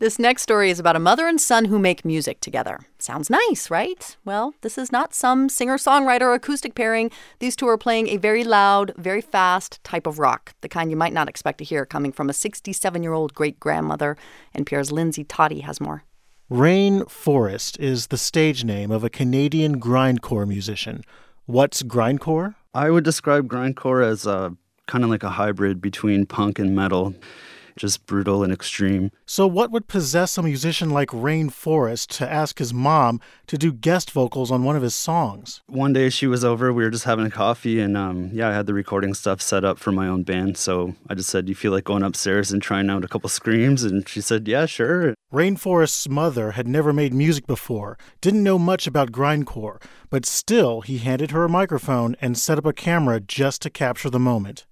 This next story is about a mother and son who make music together. Sounds nice, right? Well, this is not some singer-songwriter acoustic pairing. These two are playing a very loud, very fast type of rock, the kind you might not expect to hear coming from a 67-year-old great-grandmother. NPR's Lindsay Toddy has more. Rain Forest is the stage name of a Canadian grindcore musician. What's grindcore? I would describe grindcore as kind of like a hybrid between punk and metal. Just brutal and extreme. So what would possess a musician like Rain Forest to ask his mom to do guest vocals on one of his songs? One day she was over, we were just having a coffee, and I had the recording stuff set up for my own band. So I just said, "Do you feel like going upstairs and trying out a couple screams?" And she said, "Yeah, sure." Rain Forest's mother had never made music before, didn't know much about grindcore, but still he handed her a microphone and set up a camera just to capture the moment.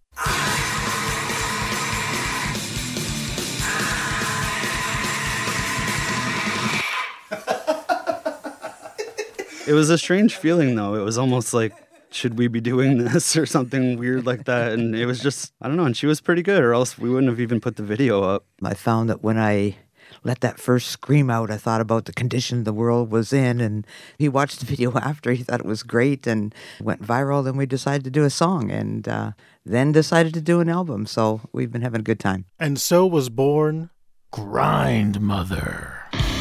It was a strange feeling, though. It was almost like, should we be doing this or something weird like that? And it was just, I don't know, and she was pretty good, or else we wouldn't have even put the video up. I found that when I let that first scream out, I thought about the condition the world was in, and he watched the video after. He thought it was great and went viral. Then we decided to do a song and then decided to do an album. So we've been having a good time. And so was born Grindmother.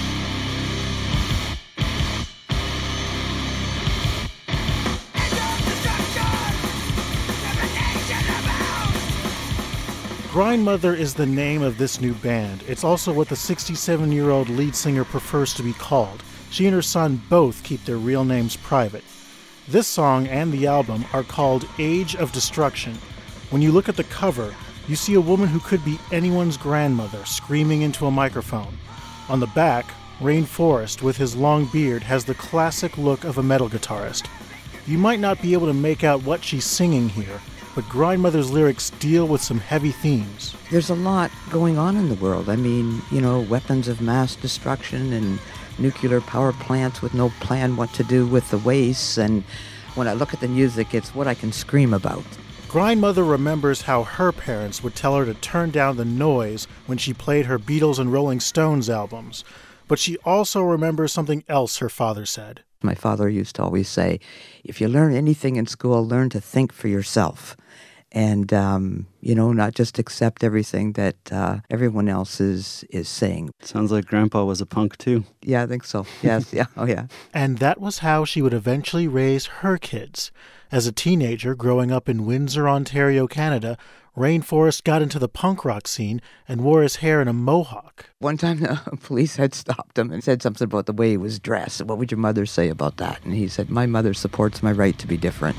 Grindmother is the name of this new band. It's also what the 67-year-old lead singer prefers to be called. She and her son both keep their real names private. This song and the album are called Age of Destruction. When you look at the cover, you see a woman who could be anyone's grandmother screaming into a microphone. On the back, Rain Forest, with his long beard, has the classic look of a metal guitarist. You might not be able to make out what she's singing here, but Grindmother's lyrics deal with some heavy themes. There's a lot going on in the world. I mean, weapons of mass destruction and nuclear power plants with no plan what to do with the waste. And when I look at the music, it's what I can scream about. Grindmother remembers how her parents would tell her to turn down the noise when she played her Beatles and Rolling Stones albums. But she also remembers something else her father said. My father used to always say, if you learn anything in school, learn to think for yourself. And, not just accept everything that everyone else is saying. Sounds like Grandpa was a punk, too. Yeah, I think so. Yes, yeah, oh yeah. And that was how she would eventually raise her kids. As a teenager growing up in Windsor, Ontario, Canada, Rain Forest got into the punk rock scene and wore his hair in a mohawk. One time the police had stopped him and said something about the way he was dressed. What would your mother say about that? And he said, my mother supports my right to be different.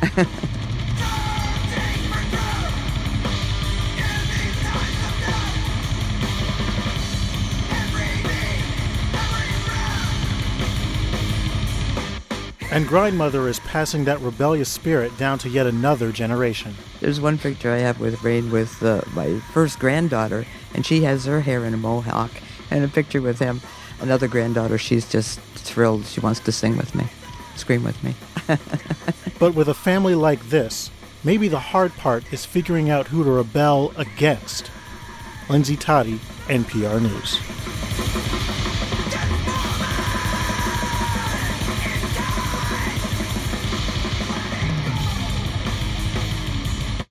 And Grindmother is passing that rebellious spirit down to yet another generation. There's one picture I have with Rain with my first granddaughter, and she has her hair in a mohawk, and a picture with him. Another granddaughter, she's just thrilled. She wants to sing with me, scream with me. But with a family like this, maybe the hard part is figuring out who to rebel against. Lindsay Toddy, NPR News.